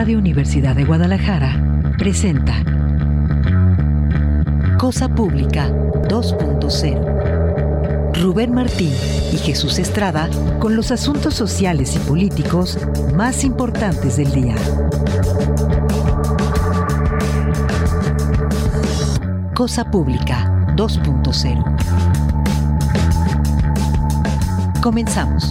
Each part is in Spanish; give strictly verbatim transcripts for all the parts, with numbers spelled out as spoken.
Radio Universidad de Guadalajara presenta Cosa Pública dos punto cero. Rubén Martín y Jesús Estrada con los asuntos sociales y políticos más importantes del día. Cosa Pública dos punto cero. Comenzamos.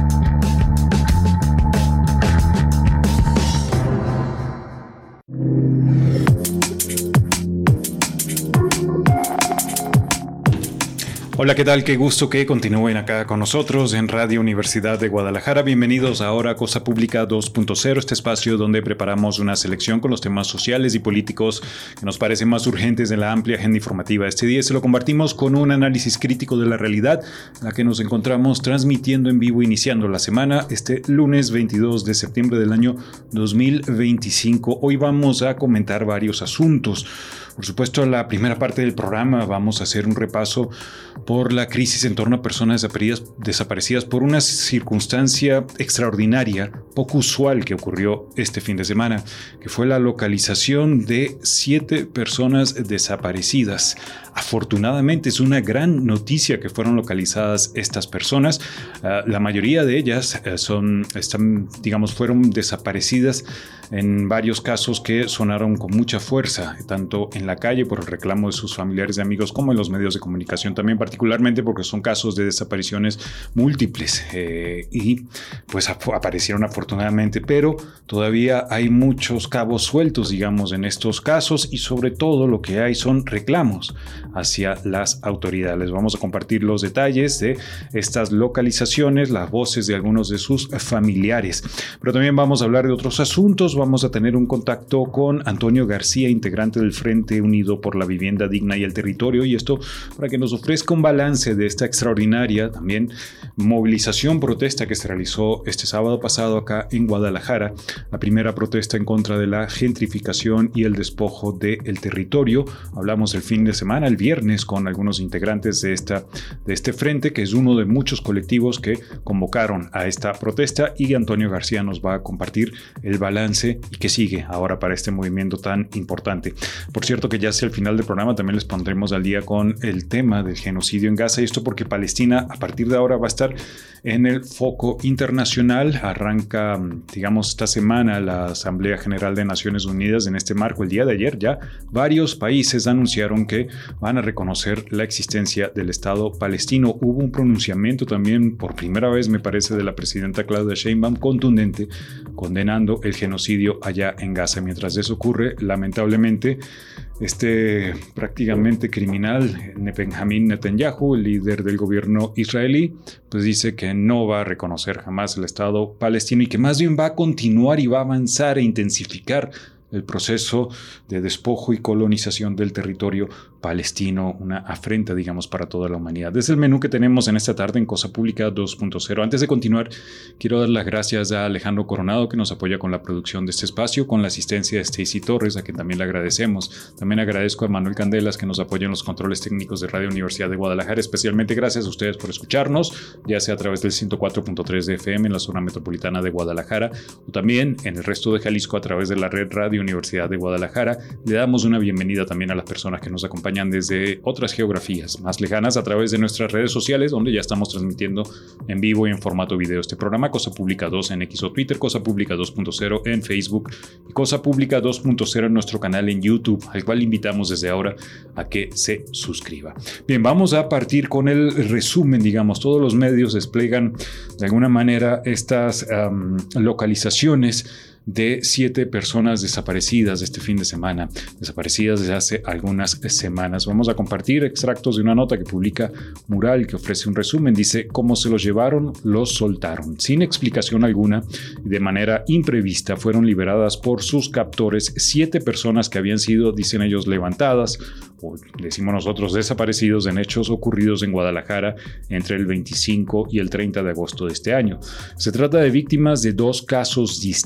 Hola, ¿qué tal? Qué gusto que continúen acá con nosotros en Radio Universidad de Guadalajara. Bienvenidos ahora a Cosa Pública dos punto cero, este espacio donde preparamos una selección con los temas sociales y políticos que nos parecen más urgentes en la amplia agenda informativa. Este día se lo compartimos con un análisis crítico de la realidad, en la que nos encontramos transmitiendo en vivo, iniciando la semana, este lunes veintidós de septiembre del año dos mil veinticinco. Hoy vamos a comentar varios asuntos. Por supuesto, en la primera parte del programa vamos a hacer un repaso por la crisis en torno a personas desaparecidas, desaparecidas por una circunstancia extraordinaria, poco usual que ocurrió este fin de semana, que fue la localización de siete personas desaparecidas. Afortunadamente es una gran noticia que fueron localizadas estas personas. Uh, la mayoría de ellas uh, son, están, digamos, fueron desaparecidas en varios casos que sonaron con mucha fuerza, tanto en la calle por el reclamo de sus familiares y amigos como en los medios de comunicación también, particularmente porque son casos de desapariciones múltiples eh, y pues ap- aparecieron afortunadamente, pero todavía hay muchos cabos sueltos, digamos, en estos casos, y sobre todo lo que hay son reclamos hacia las autoridades. Vamos a compartir los detalles de estas localizaciones, las voces de algunos de sus familiares, pero también vamos a hablar de otros asuntos. Vamos a tener un contacto con Antonio García, integrante del Frente Unido por la Vivienda Digna y el Territorio, y esto para que nos ofrezca un balance de esta extraordinaria también movilización, protesta que se realizó este sábado pasado acá en Guadalajara, la primera protesta en contra de la gentrificación y el despojo del territorio. Hablamos el fin de semana, el viernes, con algunos integrantes de, esta, de este frente, que es uno de muchos colectivos que convocaron a esta protesta, y Antonio García nos va a compartir el balance y que sigue ahora para este movimiento tan importante. Por cierto, que ya hacia el final del programa también les pondremos al día con el tema del genocidio en Gaza, y esto porque Palestina a partir de ahora va a estar en el foco internacional. Arranca, digamos, esta semana la Asamblea General de Naciones Unidas. En este marco, el día de ayer ya varios países anunciaron que van a reconocer la existencia del Estado palestino. Hubo un pronunciamiento también por primera vez, me parece, de la presidenta Claudia Sheinbaum, contundente, condenando el genocidio allá en Gaza. Mientras eso ocurre, lamentablemente, este prácticamente criminal Benjamín Netanyahu, el líder del gobierno israelí, pues dice que no va a reconocer jamás el Estado palestino y que más bien va a continuar y va a avanzar e intensificar el proceso de despojo y colonización del territorio palestino, una afrenta, digamos, para toda la humanidad. Es el menú que tenemos en esta tarde en Cosa Pública dos punto cero. Antes de continuar, quiero dar las gracias a Alejandro Coronado, que nos apoya con la producción de este espacio, con la asistencia de Stacy Torres, a quien también le agradecemos. También agradezco a Manuel Candelas, que nos apoya en los controles técnicos de Radio Universidad de Guadalajara. Especialmente gracias a ustedes por escucharnos, ya sea a través del ciento cuatro punto tres de F M en la zona metropolitana de Guadalajara, o también en el resto de Jalisco a través de la red Radio Universidad de Guadalajara. Le damos una bienvenida también a las personas que nos acompañan desde otras geografías más lejanas a través de nuestras redes sociales, donde ya estamos transmitiendo en vivo y en formato video este programa. Cosa Pública dos en X o Twitter, Cosa Pública dos punto cero en Facebook y Cosa Pública dos punto cero en nuestro canal en YouTube, al cual invitamos desde ahora a que se suscriba. Bien, vamos a partir con el resumen, digamos. Todos los medios desplegan de alguna manera estas um, localizaciones de siete personas desaparecidas este fin de semana, desaparecidas desde hace algunas semanas. Vamos a compartir extractos de una nota que publica Mural, que ofrece un resumen. Dice: ¿cómo se los llevaron? Los soltaron. Sin explicación alguna y de manera imprevista fueron liberadas por sus captores siete personas que habían sido, dicen ellos, levantadas, o decimos nosotros, desaparecidos en hechos ocurridos en Guadalajara entre el veinticinco y el treinta de agosto de este año. Se trata de víctimas de dos casos distintos.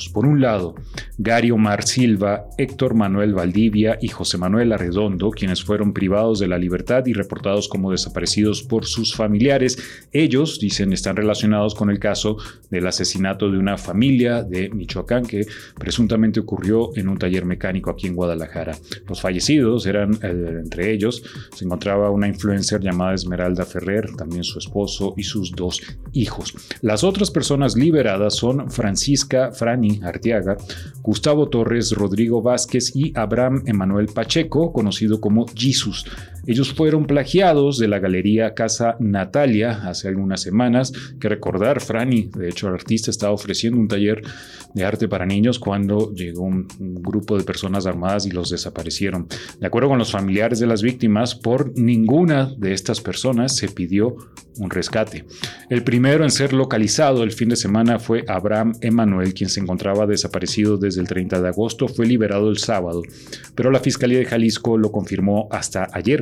detenidos. Por un lado, Gary Omar Silva, Héctor Manuel Valdivia y José Manuel Arredondo, quienes fueron privados de la libertad y reportados como desaparecidos por sus familiares. Ellos, dicen, están relacionados con el caso del asesinato de una familia de Michoacán que presuntamente ocurrió en un taller mecánico aquí en Guadalajara. Los fallecidos eran, eh, entre ellos, se encontraba una influencer llamada Esmeralda Ferrer, también su esposo y sus dos hijos. Las otras personas liberadas son Francisca Frani Arteaga, Gustavo Torres, Rodrigo Vázquez y Abraham Emanuel Pacheco, conocido como Jesus. Ellos fueron plagiados de la galería Casa Natalia hace algunas semanas. Que recordar, Frani, de hecho el artista, estaba ofreciendo un taller de arte para niños cuando llegó un, un grupo de personas armadas y los desaparecieron. De acuerdo con los familiares de las víctimas, por ninguna de estas personas se pidió un rescate. El primero en ser localizado el fin de semana fue Abraham Emanuel, quien se encontraba desaparecido desde el treinta de agosto, fue liberado el sábado, pero la Fiscalía de Jalisco lo confirmó hasta ayer.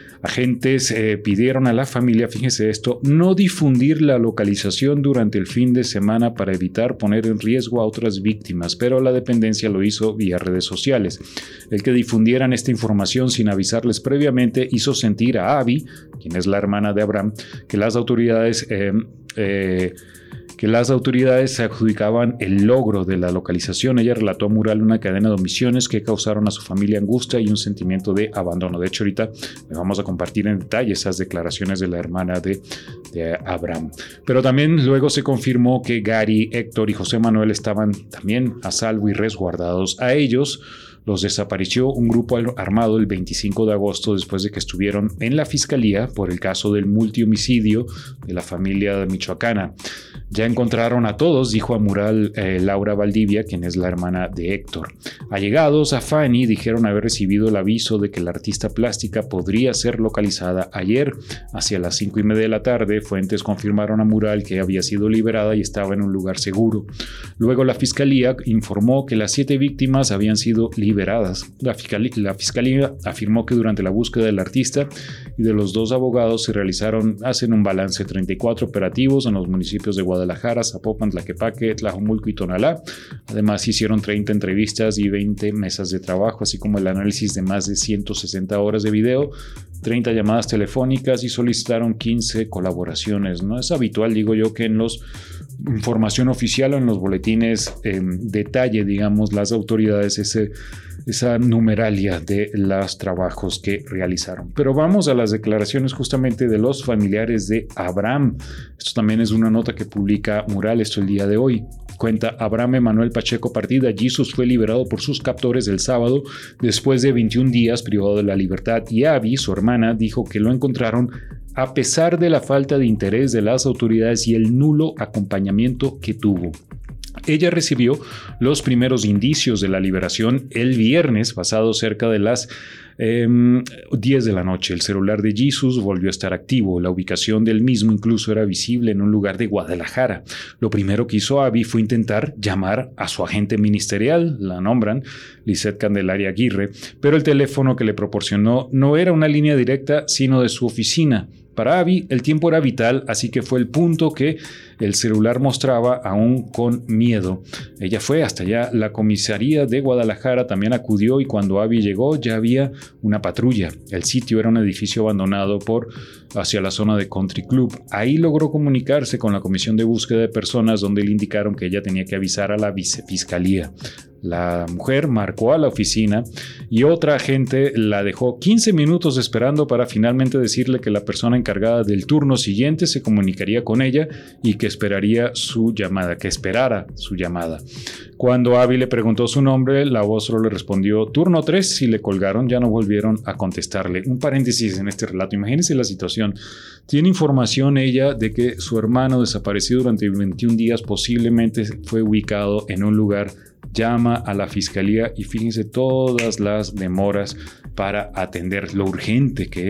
Agentes eh, pidieron a la familia, fíjense esto, no difundir la localización durante el fin de semana para evitar poner en riesgo a otras víctimas, pero la dependencia lo hizo vía redes sociales. El que difundieran esta información sin avisarles previamente hizo sentir a Abby, quien es la hermana de Abraham, que las autoridades... Eh, eh, que las autoridades se adjudicaban el logro de la localización. Ella relató a Mural una cadena de omisiones que causaron a su familia angustia y un sentimiento de abandono. De hecho, ahorita le vamos a compartir en detalle esas declaraciones de la hermana de, de Abraham. Pero también luego se confirmó que Gary, Héctor y José Manuel estaban también a salvo y resguardados. A ellos los desapareció un grupo armado el veinticinco de agosto después de que estuvieron en la fiscalía por el caso del multihomicidio de la familia michoacana. Ya encontraron a todos, dijo a Mural eh, Laura Valdivia, quien es la hermana de Héctor. Allegados a Fanny dijeron haber recibido el aviso de que la artista plástica podría ser localizada ayer. Hacia las cinco y media de la tarde, fuentes confirmaron a Mural que había sido liberada y estaba en un lugar seguro. Luego la fiscalía informó que las siete víctimas habían sido liberadas. La fiscalía, la fiscalía afirmó que durante la búsqueda del artista y de los dos abogados se realizaron, hacen un balance, treinta y cuatro operativos en los municipios de Guadalajara, Guadalajara, Zapopan, Tlaquepaque, Tlajomulco y Tonalá. Además, hicieron treinta entrevistas y veinte mesas de trabajo, así como el análisis de más de ciento sesenta horas de video, treinta llamadas telefónicas y solicitaron quince colaboraciones. No es habitual, digo yo, que en los información oficial o en los boletines eh, detalle, digamos, las autoridades ese, esa numeralia de los trabajos que realizaron. Pero vamos a las declaraciones justamente de los familiares de Abraham. Esto también es una nota que publica Mural, esto el día de hoy. Cuenta Abraham Emanuel Pacheco Partida. Jesus fue liberado por sus captores el sábado después de veintiún días privado de la libertad, y Abby, su hermana, dijo que lo encontraron a pesar de la falta de interés de las autoridades y el nulo acompañamiento que tuvo. Ella recibió los primeros indicios de la liberación el viernes pasado cerca de las eh, diez de la noche. El celular de Jesus volvió a estar activo. La ubicación del mismo incluso era visible en un lugar de Guadalajara. Lo primero que hizo Abby fue intentar llamar a su agente ministerial, la nombran Lisette Candelaria Aguirre, pero el teléfono que le proporcionó no era una línea directa, sino de su oficina. Para Abby, el tiempo era vital, así que fue el punto que el celular mostraba aún con miedo. Ella fue hasta allá. La comisaría de Guadalajara también acudió y cuando Abby llegó ya había una patrulla. El sitio era un edificio abandonado por hacia la zona de Country Club. Ahí logró comunicarse con la Comisión de Búsqueda de Personas, donde le indicaron que ella tenía que avisar a la vicefiscalía. La mujer marcó a la oficina y otra agente la dejó quince minutos esperando para finalmente decirle que la persona encargada del turno siguiente se comunicaría con ella y que esperaría su llamada, que esperara su llamada. Cuando Abby le preguntó su nombre, la voz solo le respondió turno tres y le colgaron, ya no volvieron a contestarle. Un paréntesis en este relato, imagínense la situación. Tiene información ella de que su hermano desaparecido durante veintiún días posiblemente fue ubicado en un lugar. Llama a la fiscalía y fíjense todas las demoras para atender lo urgente que es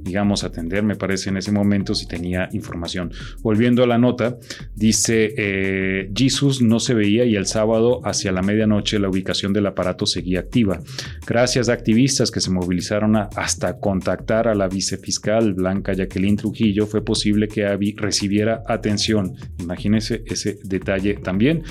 digamos, atender, me parece, en ese momento si tenía información. Volviendo a la nota, dice, eh, Jesus no se veía y el sábado hacia la medianoche la ubicación del aparato seguía activa. Gracias a activistas que se movilizaron a, hasta contactar a la vicefiscal Blanca Jacqueline Trujillo, fue posible que Abby recibiera atención. Imagínense ese detalle también.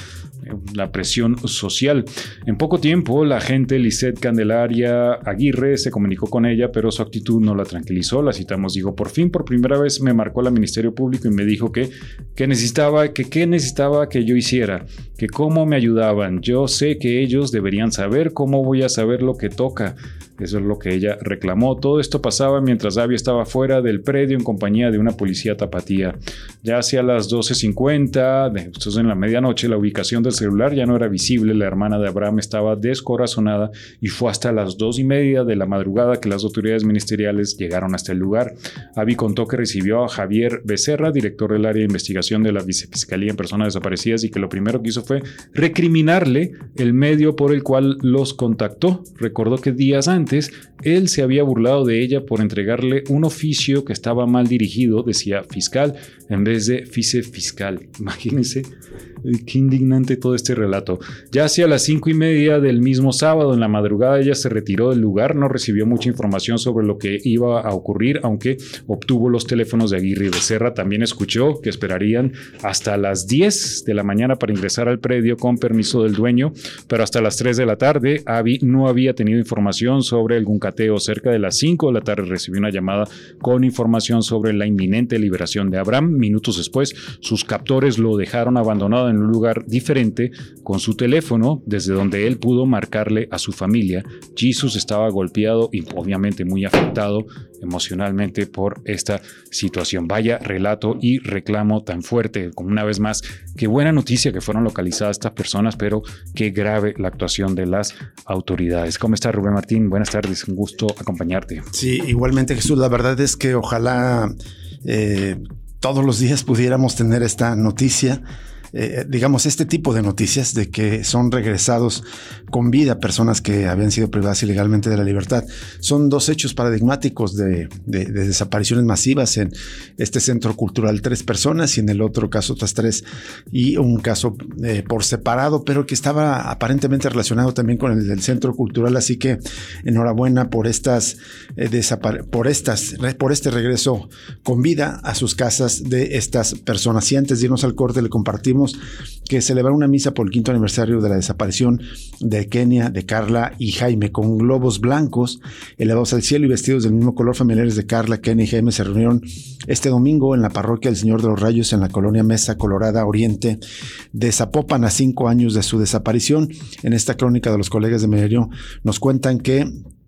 La presión social. En poco tiempo, la agente Lisette Candelaria Aguirre se comunicó con ella, pero su actitud no la tranquilizó. La citamos, dijo, por fin, por primera vez me marcó el Ministerio Público y me dijo que, que necesitaba, que qué necesitaba que yo hiciera, que cómo me ayudaban. Yo sé que ellos deberían saber, cómo voy a saber lo que toca. Eso es lo que ella reclamó. Todo esto pasaba mientras Abby estaba fuera del predio en compañía de una policía tapatía. Ya hacia las doce cincuenta, esto es en la medianoche, la ubicación del celular ya no era visible. La hermana de Abraham estaba descorazonada y fue hasta las dos y media de la madrugada que las autoridades ministeriales llegaron hasta el lugar. Abby contó que recibió a Javier Becerra, director del área de investigación de la Vicefiscalía en Personas Desaparecidas, y que lo primero que hizo fue recriminarle el medio por el cual los contactó. Recordó que días antes él se había burlado de ella por entregarle un oficio que estaba mal dirigido, decía fiscal, en vez de vicefiscal. Imagínense qué indignante todo este relato. Ya hacia las cinco y media del mismo sábado, en la madrugada, ella se retiró del lugar, no recibió mucha información sobre lo que iba a ocurrir, aunque obtuvo los teléfonos de Aguirre y Becerra. También escuchó que esperarían hasta las diez de la mañana para ingresar al predio con permiso del dueño, pero hasta las tres de la tarde, Abby no había tenido información sobre algún cateo. Cerca de las cinco de la tarde recibió una llamada con información sobre la inminente liberación de Abraham. Minutos después, sus captores lo dejaron abandonado en un lugar diferente con su teléfono, desde donde él pudo marcarle a su familia. Jesus estaba golpeado y obviamente muy afectado emocionalmente por esta situación. Vaya relato y reclamo tan fuerte. Como una vez más, qué buena noticia que fueron localizadas estas personas, pero qué grave la actuación de las autoridades. ¿Cómo está, Rubén Martín? Buenas tardes, un gusto acompañarte. Sí, igualmente, Jesús. La verdad es que ojalá eh, todos los días pudiéramos tener esta noticia. Eh, digamos, este tipo de noticias de que son regresados con vida personas que habían sido privadas ilegalmente de la libertad. Son dos hechos paradigmáticos de, de, de desapariciones masivas. En este centro cultural, tres personas, y en el otro caso otras tres, y un caso eh, por separado, pero que estaba aparentemente relacionado también con el del centro cultural. Así que enhorabuena por estas, eh, desapar- por estas, por este regreso con vida a sus casas de estas personas. Y antes de irnos al corte, le compartimos que celebraron una misa por el quinto aniversario de la desaparición de Kenia, de Carla y Jaime, con globos blancos elevados al cielo y vestidos del mismo color. Familiares de Carla, Kenia y Jaime se reunieron este domingo en la parroquia del Señor de los Rayos, en la colonia Mesa Colorada Oriente de Zapopan, a cinco años de su desaparición. En esta crónica de los colegas de Milenio nos cuentan que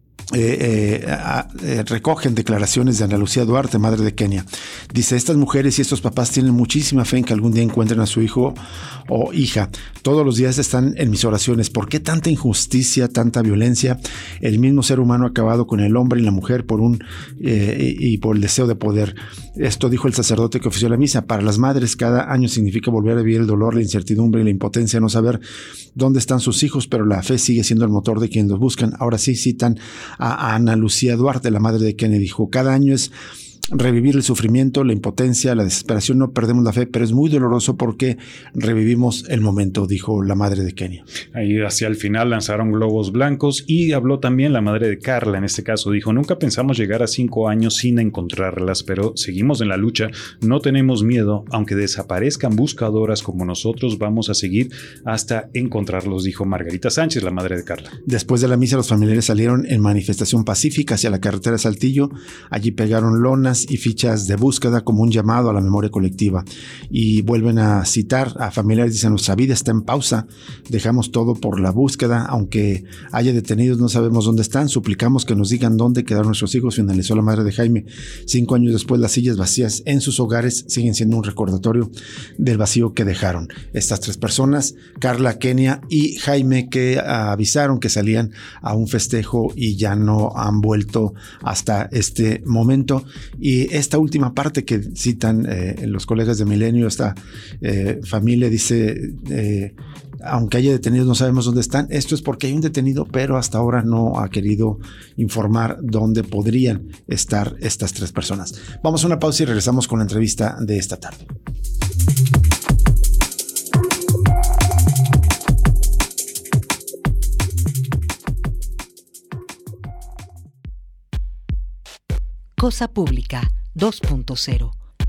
Eh, eh, eh, recogen declaraciones de Ana Lucía Duarte, madre de Kenia. Dice: estas mujeres y estos papás tienen muchísima fe en que algún día encuentren a su hijo o hija. Todos los días están en mis oraciones. ¿Por qué tanta injusticia, tanta violencia? El mismo ser humano ha acabado con el hombre y la mujer por un eh, y, y por el deseo de poder. Esto dijo el sacerdote que ofició la misa. Para las madres, cada año significa volver a vivir el dolor, la incertidumbre y la impotencia, no saber dónde están sus hijos, pero la fe sigue siendo el motor de quienes los buscan. Ahora sí citan a Ana Lucía Duarte, la madre de Kenia. Dijo: cada año es revivir el sufrimiento, la impotencia, la desesperación. No perdemos la fe, pero es muy doloroso porque revivimos el momento, dijo la madre de Kenia. Ahí hacia el final lanzaron globos blancos y habló también la madre de Carla. En este caso dijo: nunca pensamos llegar a cinco años sin encontrarlas, pero seguimos en la lucha, no tenemos miedo, aunque desaparezcan buscadoras como nosotros, vamos a seguir hasta encontrarlos, dijo Margarita Sánchez, la madre de Carla. Después de la misa, los familiares salieron en manifestación pacífica hacia la carretera Saltillo. Allí pegaron lonas y fichas de búsqueda como un llamado a la memoria colectiva, y vuelven a citar a familiares. Dicen: nuestra vida está en pausa, dejamos todo por la búsqueda, aunque haya detenidos no sabemos dónde están, suplicamos que nos digan dónde quedaron nuestros hijos, finalizó la madre de Jaime. Cinco años después, las sillas vacías en sus hogares siguen siendo un recordatorio del vacío que dejaron estas tres personas, Carla, Kenia y Jaime, que avisaron que salían a un festejo y ya no han vuelto hasta este momento. Y esta última parte que citan eh, los colegas de Milenio, esta eh, familia dice: eh, aunque haya detenidos, no sabemos dónde están. Esto es porque hay un detenido, pero hasta ahora no ha querido informar dónde podrían estar estas tres personas. Vamos a una pausa y regresamos con la entrevista de esta tarde. Cosa Pública dos punto cero.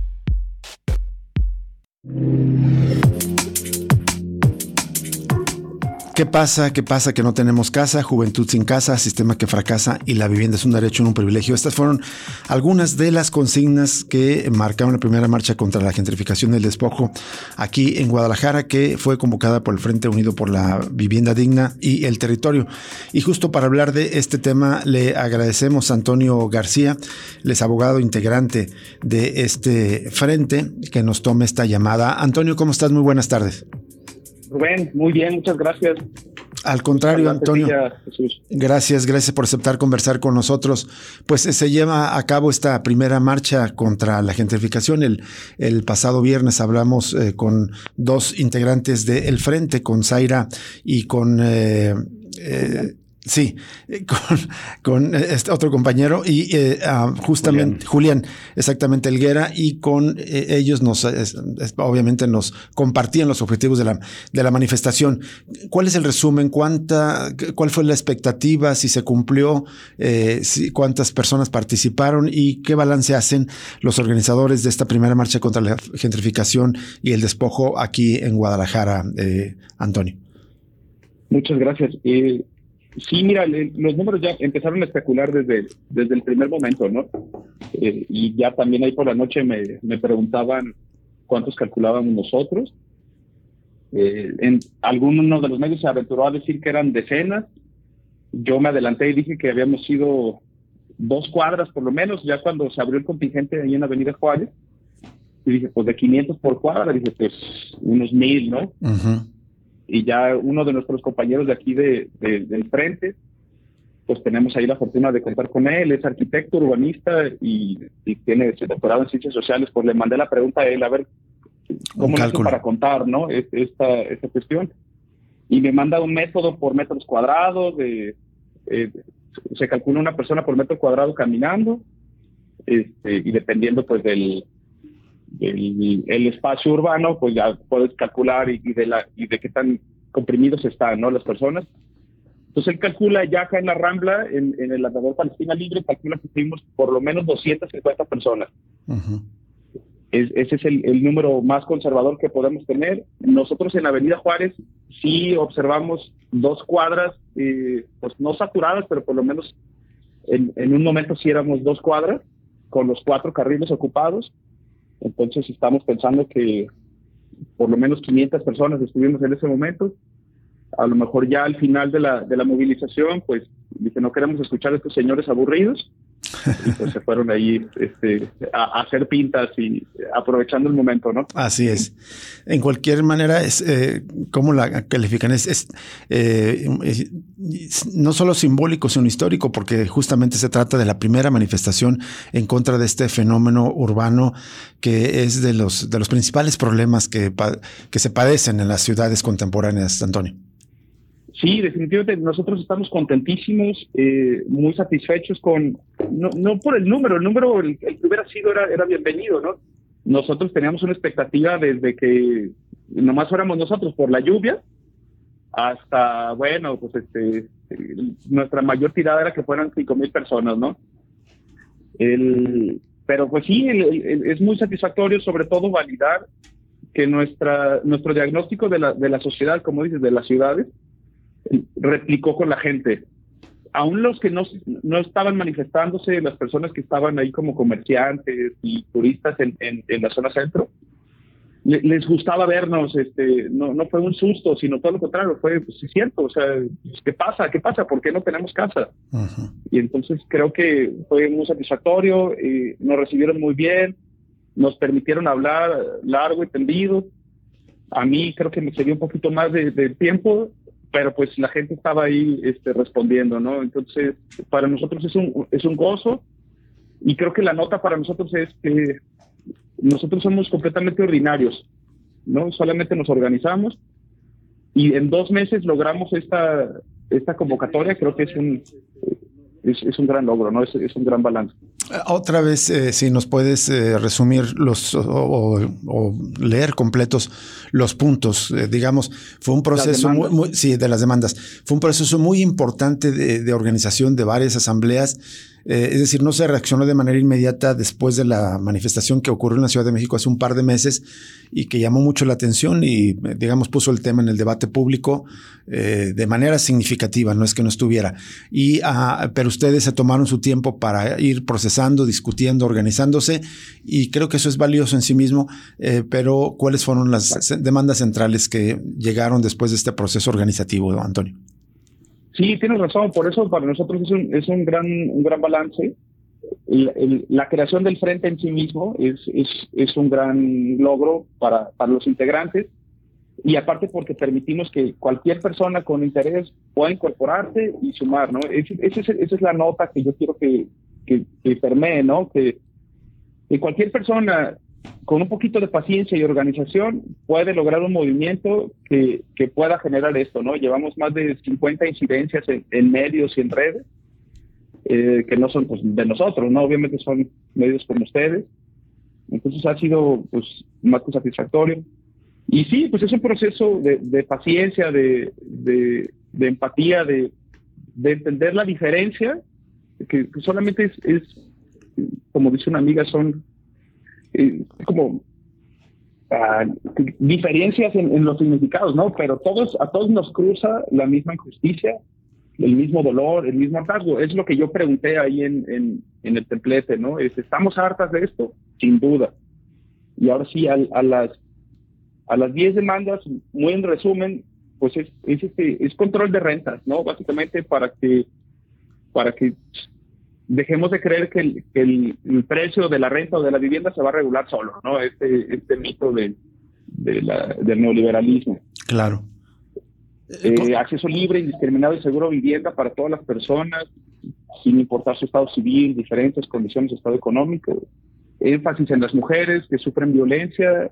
¿Qué pasa? ¿Qué pasa? Que no tenemos casa, juventud sin casa, sistema que fracasa y la vivienda es un derecho, no un privilegio. Estas fueron algunas de las consignas que marcaron la primera marcha contra la gentrificación del despojo aquí en Guadalajara, que fue convocada por el Frente Unido por la Vivienda Digna y el Territorio. Y justo para hablar de este tema le agradecemos a Antonio García, él es abogado integrante de este frente, que nos tome esta llamada. Antonio, ¿cómo estás? Muy buenas tardes. Rubén, muy bien, muchas gracias. Al contrario, Antonio, Jesús. gracias, gracias por aceptar conversar con nosotros. Pues se lleva a cabo esta primera marcha contra la gentrificación. El, el pasado viernes hablamos eh, con dos integrantes del Frente, con Zaira y con... Eh, eh, Sí, con, con este otro compañero y eh, uh, justamente Julián. Julián, exactamente, Helguera, y con eh, ellos nos es, es, obviamente nos compartían los objetivos de la de la manifestación. ¿Cuál es el resumen? ¿Cuánta, cuál fue la expectativa? Si se cumplió, eh, si, cuántas personas participaron y qué balance hacen los organizadores de esta primera marcha contra la gentrificación y el despojo aquí en Guadalajara, eh, Antonio. Muchas gracias. Eh, Sí, mira, le, los números ya empezaron a especular desde, desde el primer momento, ¿no? Eh, y ya también ahí por la noche me, me preguntaban cuántos calculábamos nosotros. Eh, en alguno de los medios se aventuró a decir que eran decenas. Yo me adelanté y dije que habíamos sido dos cuadras por lo menos, ya cuando se abrió el contingente ahí en Avenida Juárez. Y dije, pues de quinientos por cuadra, dije, pues unos mil, ¿no? Uh-huh. Y ya uno de nuestros compañeros de aquí de, de, del Frente, pues tenemos ahí la fortuna de contar con él, es arquitecto, urbanista y, y tiene su doctorado en ciencias sociales. Pues le mandé la pregunta a él, a ver cómo lo hace para contar, ¿no? Esta, esta cuestión. Y me manda un método por metros cuadrados, de, eh, se calcula una persona por metro cuadrado caminando, este, y dependiendo pues del... El, el espacio urbano, pues ya puedes calcular y, y de la y de qué tan comprimidos están, ¿no? Las personas. Entonces él calcula ya acá en la Rambla, en, en el andador Palestina Libre, calcula que tuvimos por lo menos doscientas cincuenta personas. Uh-huh. Es, ese es el, el número más conservador que podemos tener. Nosotros en Avenida Juárez sí observamos dos cuadras, eh, pues no saturadas, pero por lo menos en, en un momento sí éramos dos cuadras, con los cuatro carriles ocupados. Entonces estamos pensando que por lo menos quinientas personas estuvimos en ese momento. A lo mejor ya al final de la, de la movilización, pues dice, no queremos escuchar a estos señores aburridos. Y pues se fueron ahí este, a, a hacer pintas y aprovechando el momento, ¿no? Así es. En cualquier manera, es eh, ¿cómo la califican? Es, es eh, no solo simbólico, sino histórico, porque justamente se trata de la primera manifestación en contra de este fenómeno urbano que es de los, de los principales problemas que, que se padecen en las ciudades contemporáneas, Antonio. Sí, definitivamente nosotros estamos contentísimos, eh, muy satisfechos con, no, no por el número, el número, el, el que hubiera sido era, era bienvenido, ¿no? Nosotros teníamos una expectativa desde que nomás fuéramos nosotros por la lluvia, hasta, bueno, pues este, nuestra mayor tirada era que fueran cinco mil personas, ¿no? El, pero pues sí, el, el, es muy satisfactorio, sobre todo validar que nuestra, nuestro diagnóstico de la, de la sociedad, como dices, de las ciudades, replicó con la gente. Aún los que no, no estaban manifestándose, las personas que estaban ahí como comerciantes y turistas en, en, en la zona centro, le, les gustaba vernos. Este, no, no fue un susto, sino todo lo contrario, fue, pues sí, cierto, o sea, ¿qué pasa? ¿Qué pasa? ¿Por qué no tenemos casa? Uh-huh. Y entonces creo que fue muy satisfactorio, eh, nos recibieron muy bien, nos permitieron hablar largo y tendido. A mí creo que me cedió un poquito más de, de tiempo, pero pues la gente estaba ahí este, respondiendo, ¿no? Entonces, para nosotros es un, es un gozo, y creo que la nota para nosotros es que nosotros somos completamente ordinarios, ¿no? Solamente nos organizamos, y en dos meses logramos esta, esta convocatoria. Creo que es un, es, es un gran logro, ¿no? Es, es un gran balance. Otra vez, eh, si nos puedes eh, resumir los o, o, o leer completos los puntos, eh, digamos, fue un proceso muy, muy, sí, de las demandas, fue un proceso muy importante de, de organización de varias asambleas. Eh, es decir, no se reaccionó de manera inmediata después de la manifestación que ocurrió en la Ciudad de México hace un par de meses y que llamó mucho la atención y, digamos, puso el tema en el debate público eh, de manera significativa, no es que no estuviera. Y, ah, pero ustedes se tomaron su tiempo para ir procesando, discutiendo, organizándose, y creo que eso es valioso en sí mismo. Eh, pero, ¿cuáles fueron las demandas centrales que llegaron después de este proceso organizativo, Antonio? Sí, tienes razón. Por eso para nosotros es un, es un gran un gran balance. El, el, la creación del frente en sí mismo es, es, es un gran logro para, para los integrantes, y aparte porque permitimos que cualquier persona con interés pueda incorporarse y sumar, ¿no? Esa es, es, esa es la nota que yo quiero que, que, que permee, ¿no? Que, que cualquier persona con un poquito de paciencia y organización puede lograr un movimiento que, que pueda generar esto, ¿no? Llevamos más de cincuenta incidencias en, en medios y en redes, eh, que no son, pues, de nosotros, ¿no? Obviamente son medios como ustedes. Entonces ha sido, pues, más que satisfactorio. Y sí, pues es un proceso de, de paciencia, de, de, de empatía, de, de entender la diferencia, que, que solamente es, es, como dice una amiga, son Eh, como uh, diferencias en, en los significados, ¿no? Pero todos, a todos nos cruza la misma injusticia, el mismo dolor, el mismo hartazgo. Es lo que yo pregunté ahí en, en, en el templete, ¿no? Es, ¿estamos hartas de esto? Sin duda. Y ahora sí, a, a las a las diez demandas, muy en resumen, pues es, es, este, es control de rentas, ¿no? Básicamente para que para que dejemos de creer que, el, que el, el precio de la renta o de la vivienda se va a regular solo, ¿no? Este, este mito de, de la, del neoliberalismo. Claro. Eh, acceso libre, indiscriminado y seguro a vivienda para todas las personas, sin importar su estado civil, diferentes condiciones de estado económico. Énfasis en las mujeres que sufren violencia.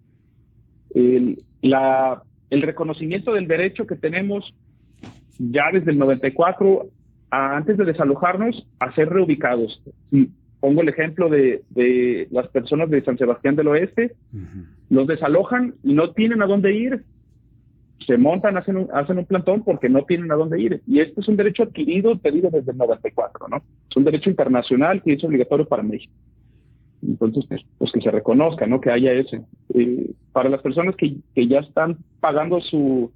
El, la, el reconocimiento del derecho que tenemos ya desde el noventa y cuatro a, antes de desalojarnos, a ser reubicados. Y pongo el ejemplo de, de las personas de San Sebastián del Oeste. Uh-huh. Los desalojan y no tienen a dónde ir. Se montan, hacen un, hacen un plantón porque no tienen a dónde ir. Y este es un derecho adquirido, pedido desde el noventa y cuatro, ¿no? Es un derecho internacional que es obligatorio para México. Entonces, pues, pues que se reconozca, ¿no? Que haya ese. Eh, para las personas que, que ya están pagando su,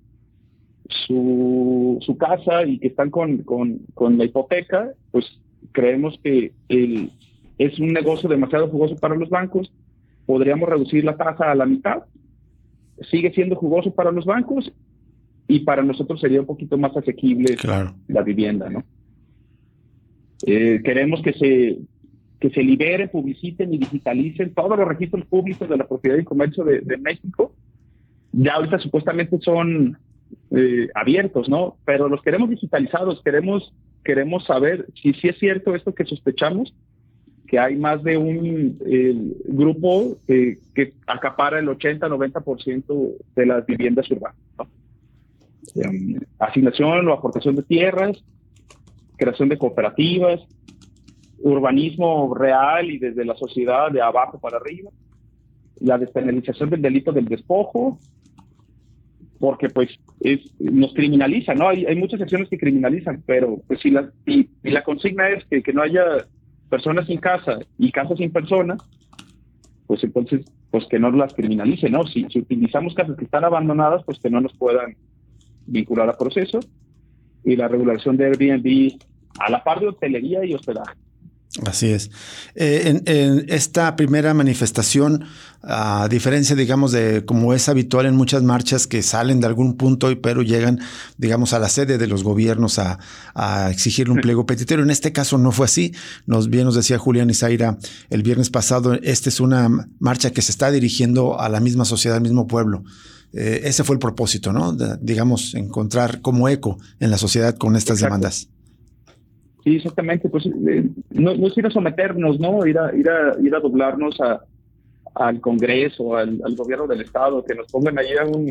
su, su casa y que están con, con, con la hipoteca, pues creemos que el, es un negocio demasiado jugoso para los bancos. Podríamos reducir la tasa a la mitad. Sigue siendo jugoso para los bancos y para nosotros sería un poquito más asequible, claro, la vivienda, ¿no? Eh, queremos que se, que se libere, publiciten y digitalicen todos los registros públicos de la propiedad y comercio de, de México. Ya ahorita supuestamente son eh, abiertos, ¿no? Pero los queremos digitalizados, queremos, queremos saber si sí es cierto esto que sospechamos, que hay más de un eh, grupo eh, que acapara el ochenta a noventa por ciento de las viviendas urbanas, ¿no? Eh, asignación o aportación de tierras, creación de cooperativas, urbanismo real y desde la sociedad de abajo para arriba, la despenalización del delito del despojo, porque pues es, nos criminaliza, ¿no? Hay, hay muchas acciones que criminalizan, pero pues si la, y, y la consigna es que, que no haya personas sin casa y casas sin personas, pues entonces, pues que no las criminalicen, ¿no? Si, si utilizamos casas que están abandonadas, pues que no nos puedan vincular a proceso. Y la regulación de Airbnb a la par de hotelería y hospedaje. Así es. Eh, en, en esta primera manifestación, a diferencia, digamos, de como es habitual en muchas marchas que salen de algún punto, pero llegan, digamos, a la sede de los gobiernos a, a exigirle un pliego petitorio. En este caso no fue así. Nos bien nos decía Julián Isaira el viernes pasado, esta es una marcha que se está dirigiendo a la misma sociedad, al mismo pueblo. Eh, ese fue el propósito, ¿no? De, digamos, encontrar como eco en la sociedad con estas Exacto. demandas. Sí, exactamente. Pues eh, no, no es ir a someternos, ¿no? Ir a, ir a, ir a doblarnos a, al Congreso, al, al gobierno del Estado, que nos pongan ahí a un,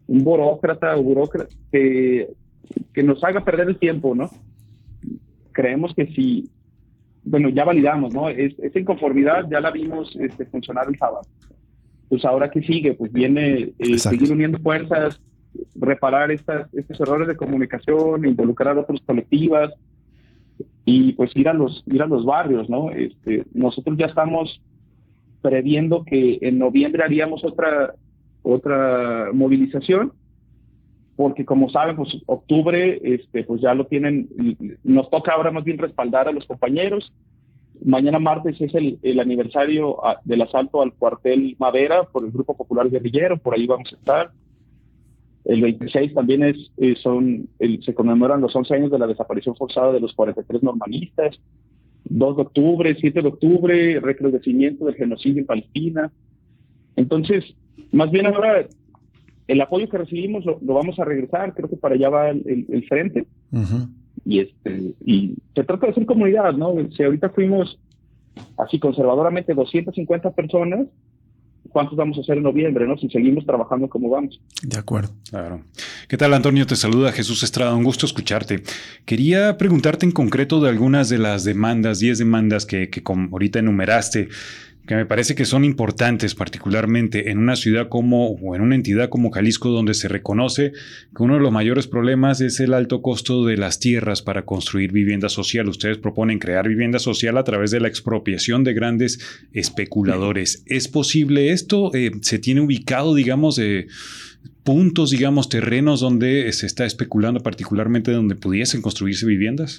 un burócrata o burócrata que, que nos haga perder el tiempo, ¿no? Creemos que si, bueno, ya validamos, ¿no? Es, esa inconformidad ya la vimos este, funcionar el sábado. Pues ahora, ¿qué sigue? Pues viene eh, seguir uniendo fuerzas, reparar estas, estos errores de comunicación, involucrar a otras colectivas y pues ir a los, ir a los barrios, ¿no? Este, nosotros ya estamos previendo que en noviembre haríamos otra, otra movilización, porque como saben, pues octubre, este, pues ya lo tienen, nos toca ahora más bien respaldar a los compañeros. Mañana martes es el, el aniversario a, del asalto al cuartel Madera por el Grupo Popular Guerrillero, por ahí vamos a estar. El veintiséis también es, eh, son, el, se conmemoran los once años de la desaparición forzada de los cuarenta y tres normalistas. dos de octubre, siete de octubre, recrudecimiento del genocidio en Palestina. Entonces, más bien ahora, el apoyo que recibimos lo, lo vamos a regresar, creo que para allá va el, el, el frente. Uh-huh. Y, este, y se trata de hacer comunidad, ¿no? Si ahorita fuimos así conservadoramente doscientas cincuenta personas, ¿cuántos vamos a hacer en noviembre, no? Si seguimos trabajando como vamos. De acuerdo. Claro. ¿Qué tal, Antonio? Te saluda Jesús Estrada. Un gusto escucharte. Quería preguntarte en concreto de algunas de las demandas, diez demandas que, que como ahorita enumeraste, que me parece que son importantes, particularmente en una ciudad como, o en una entidad como Jalisco, donde se reconoce que uno de los mayores problemas es el alto costo de las tierras para construir vivienda social. Ustedes proponen crear vivienda social a través de la expropiación de grandes especuladores. ¿Es posible esto? Eh, ¿Se tiene ubicado, digamos, eh, puntos, digamos, terrenos donde se está especulando, particularmente donde pudiesen construirse viviendas?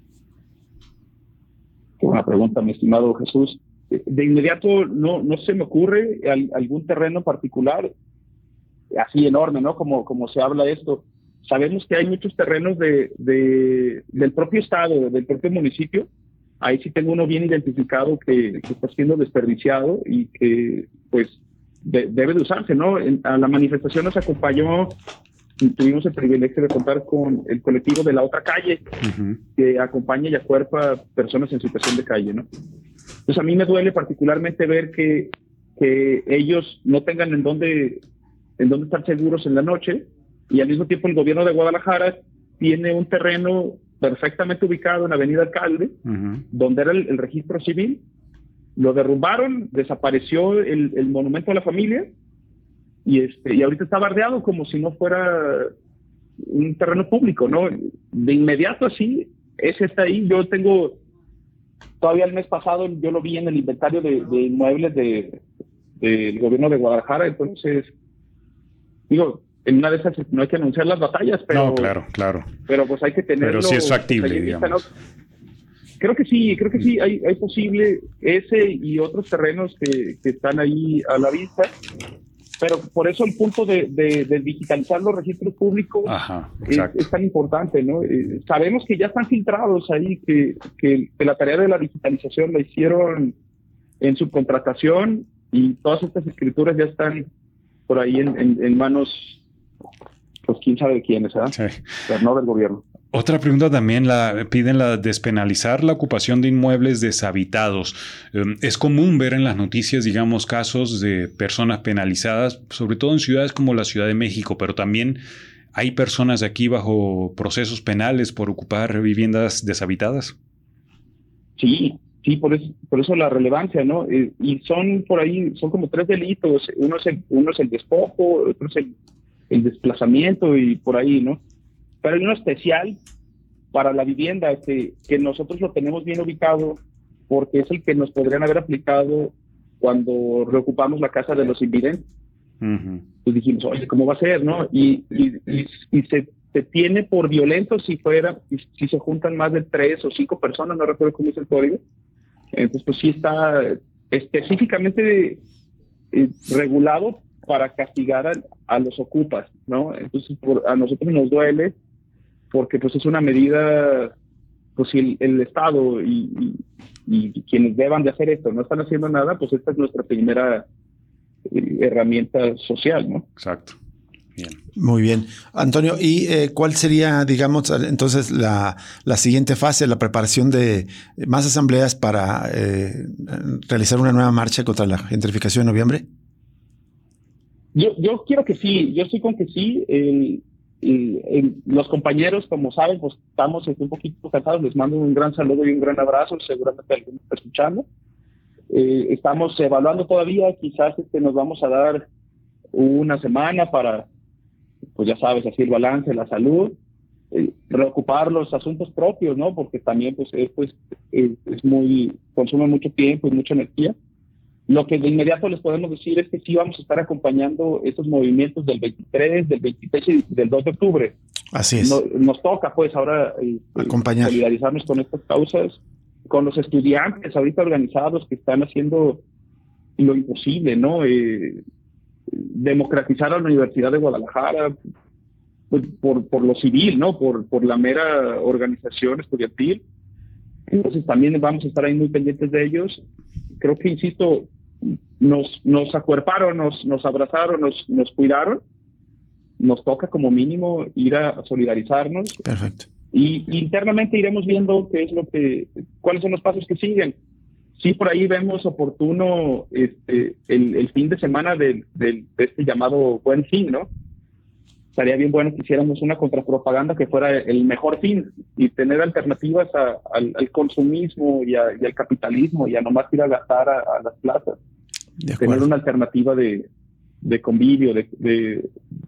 Qué buena pregunta, mi estimado Jesús. De inmediato no, no se me ocurre al, algún terreno particular así enorme, ¿no? Como, como se habla esto. Sabemos que hay muchos terrenos de, de, del propio estado, del propio municipio. Ahí sí tengo uno bien identificado que, que está siendo desperdiciado y que pues de, debe de usarse, ¿no? En, a la manifestación nos acompañó, tuvimos el privilegio de contar con el colectivo de La Otra Calle, uh-huh, que acompaña y acuerpa personas en situación de calle, ¿no? Entonces a mí me duele particularmente ver que, que ellos no tengan en dónde, en dónde estar seguros en la noche, y al mismo tiempo el gobierno de Guadalajara tiene un terreno perfectamente ubicado en Avenida Alcalde, uh-huh, donde era el, el registro civil. Lo derrumbaron, desapareció el, el monumento a la familia, y, este, y ahorita está bardeado como si no fuera un terreno público, ¿no? De inmediato así, ese está ahí. Yo tengo... Todavía el mes pasado yo lo vi en el inventario de, de inmuebles de, del gobierno de Guadalajara, entonces, digo, en una de esas no hay que anunciar las batallas, pero... No, claro, claro. Pero pues hay que tenerlo... Pero sí es factible, pues, digamos. ¿no? Creo que sí, creo que sí, hay, hay posible ese y otros terrenos que, que están ahí a la vista, pero por eso el punto de, de, de digitalizar los registros públicos, ajá, es, es tan importante, ¿no? Eh, sabemos que ya están filtrados ahí, que, que, que la tarea de la digitalización la hicieron en subcontratación y todas estas escrituras ya están por ahí en, en, en manos, pues quién sabe de quiénes, ¿verdad? Sí. Pero no del gobierno. Otra pregunta también, la piden la despenalizar la ocupación de inmuebles deshabitados. Es común ver en las noticias, digamos, casos de personas penalizadas, sobre todo en ciudades como la Ciudad de México, pero también hay personas aquí bajo procesos penales por ocupar viviendas deshabitadas. Sí, sí, por eso, por eso la relevancia, ¿no? Eh, y son por ahí, son como tres delitos. Uno es el, uno es el despojo, otro es el, el desplazamiento y por ahí, ¿no? Pero hay uno especial para la vivienda que, que nosotros lo tenemos bien ubicado porque es el que nos podrían haber aplicado cuando reocupamos la casa de los invidentes. Uh-huh. Pues dijimos, oye, ¿cómo va a ser, no? Y, y, y, y se, se tiene por violento si fuera, si se juntan más de tres o cinco personas, no recuerdo cómo es el código. Entonces, pues sí está específicamente eh, regulado para castigar a, a los ocupas, ¿no? Entonces, por, a nosotros nos duele porque pues es una medida, pues si el, el Estado y, y, y quienes deban de hacer esto no están haciendo nada, pues esta es nuestra primera eh, herramienta social, ¿no? Exacto. Bien. Muy bien. Antonio, ¿y eh, cuál sería, digamos, entonces la, la siguiente fase, la preparación de más asambleas para eh, realizar una nueva marcha contra la gentrificación en noviembre? Yo, yo quiero que sí, yo estoy con que sí. El, el, el, los compañeros, como saben, pues estamos un poquito cansados. Les mando un gran saludo y un gran abrazo. Seguramente alguien está escuchando. Eh, estamos evaluando todavía. Quizás este, nos vamos a dar una semana para, pues ya sabes, así el balance, la salud, eh, reocupar los asuntos propios, ¿no? Porque también, pues, esto es, es, es muy, consume mucho tiempo y mucha energía. Lo que de inmediato les podemos decir es que sí vamos a estar acompañando estos movimientos del veintitrés, del veintiséis y del dos de octubre. Así es. No, nos toca, pues, ahora eh, acompañar, solidarizarnos con estas causas, con los estudiantes ahorita organizados que están haciendo lo imposible, ¿no? Eh, democratizar a la Universidad de Guadalajara pues, por, por lo civil, ¿no? Por, por la mera organización estudiantil. Entonces también vamos a estar ahí muy pendientes de ellos. Creo que, insisto, nos, nos acuerparon, nos, nos abrazaron, nos, nos cuidaron. Nos toca como mínimo ir a solidarizarnos. Perfecto. Y internamente iremos viendo qué es lo que, cuáles son los pasos que siguen. Sí, por ahí vemos oportuno este, el, el fin de semana del, del, de este llamado Buen Fin, ¿no? Estaría bien bueno que hiciéramos una contrapropaganda que fuera el mejor fin y tener alternativas a, al, al consumismo y, a, y al capitalismo y a nomás ir a gastar a, a las plazas. Tener una alternativa de, de convivio, de, de,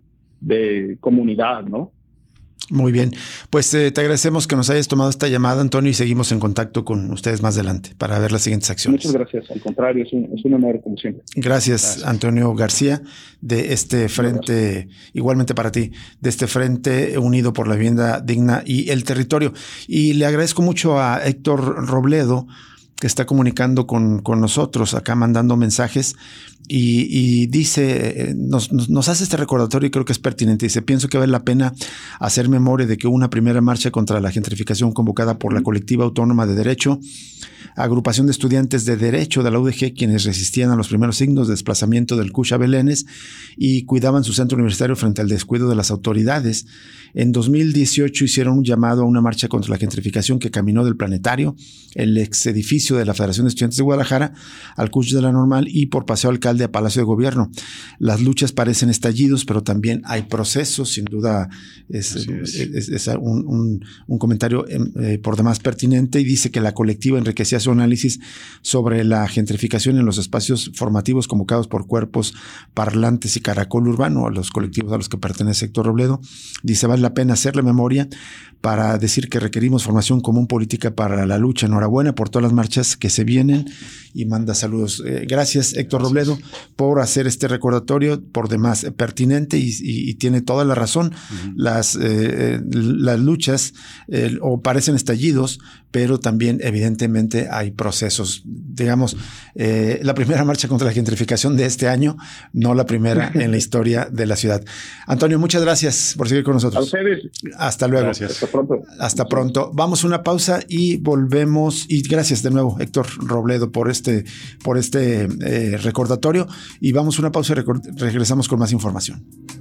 de comunidad, ¿no? Muy bien, pues eh, te agradecemos que nos hayas tomado esta llamada, Antonio, y seguimos en contacto con ustedes más adelante para ver las siguientes acciones. Muchas gracias, al contrario, es un, es un honor como siempre. Gracias, gracias, Antonio García, de este frente, igualmente para ti, de este Frente Unido por la Vivienda Digna y el Territorio. Y le agradezco mucho a Héctor Robledo, que está comunicando con, con nosotros, acá mandando mensajes, y, y dice, nos, nos, nos hace este recordatorio y creo que es pertinente. Dice, pienso que vale la pena hacer memoria de que hubo una primera marcha contra la gentrificación convocada por la Colectiva Autónoma de Derecho, agrupación de estudiantes de Derecho de la U D G, quienes resistían a los primeros signos de desplazamiento del Cush a Belénes y cuidaban su centro universitario frente al descuido de las autoridades. En dos mil dieciocho hicieron un llamado a una marcha contra la gentrificación que caminó del Planetario, el ex edificio de la Federación de Estudiantes de Guadalajara, al Cush de la Normal y por Paseo Alcalde a Palacio de Gobierno. Las luchas parecen estallidos, pero también hay procesos, sin duda es, es. es, es un, un, un comentario eh, por demás pertinente, y dice que la colectiva enriquecía su análisis sobre la gentrificación en los espacios formativos convocados por Cuerpos Parlantes y Caracol Urbano, a los colectivos a los que pertenece Héctor Robledo. Dice, vale la pena hacerle memoria para decir que requerimos formación común política para la lucha. Enhorabuena por todas las marchas que se vienen, y manda saludos. Eh, gracias, Héctor Robledo, por hacer este recordatorio por demás pertinente, y, y, y tiene toda la razón. Uh-huh. Las, eh, las luchas eh, o parecen estallidos, pero también evidentemente hay procesos. Digamos, eh, la primera marcha contra la gentrificación de este año, no la primera en la historia de la ciudad. Antonio, muchas gracias por seguir con nosotros. A ustedes. Hasta luego. Gracias. Hasta pronto. Hasta pronto. Vamos a una pausa y volvemos. Y gracias de nuevo, Héctor Robledo, por este, por este eh, recordatorio. Y vamos a una pausa y record- regresamos con más información.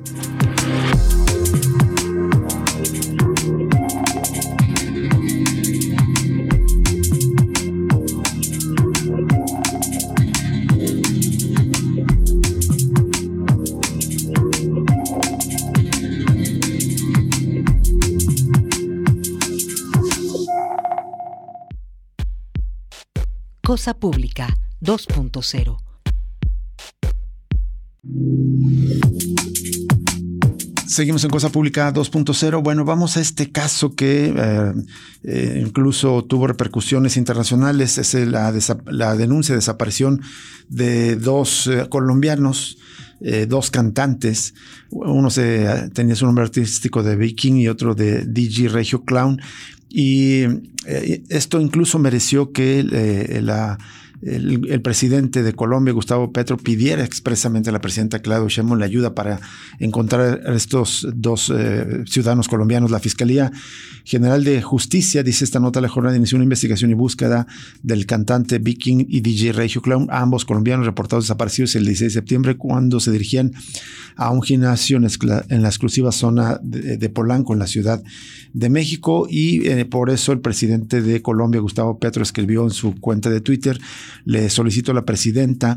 Cosa Pública dos punto cero. Seguimos en Cosa Pública dos punto cero. Bueno, vamos a este caso que eh, eh, incluso tuvo repercusiones internacionales. Es la, desa- la denuncia de desaparición de dos eh, colombianos, eh, dos cantantes. Uno se, tenía su nombre artístico de Viking y otro de D J Regio Clown. Y eh, esto incluso mereció que eh, la... El, el presidente de Colombia, Gustavo Petro, pidiera expresamente a la presidenta Claudia Sheinbaum la ayuda para encontrar a estos dos eh, ciudadanos colombianos. La Fiscalía General de Justicia, dice esta nota, la jornada inició una investigación y búsqueda del cantante Viking y D J Regio Clown, ambos colombianos reportados desaparecidos el dieciséis de septiembre cuando se dirigían a un gimnasio en, en la exclusiva zona de, de Polanco, en la Ciudad de México, y eh, por eso el presidente de Colombia, Gustavo Petro, escribió en su cuenta de Twitter: le solicito a la presidenta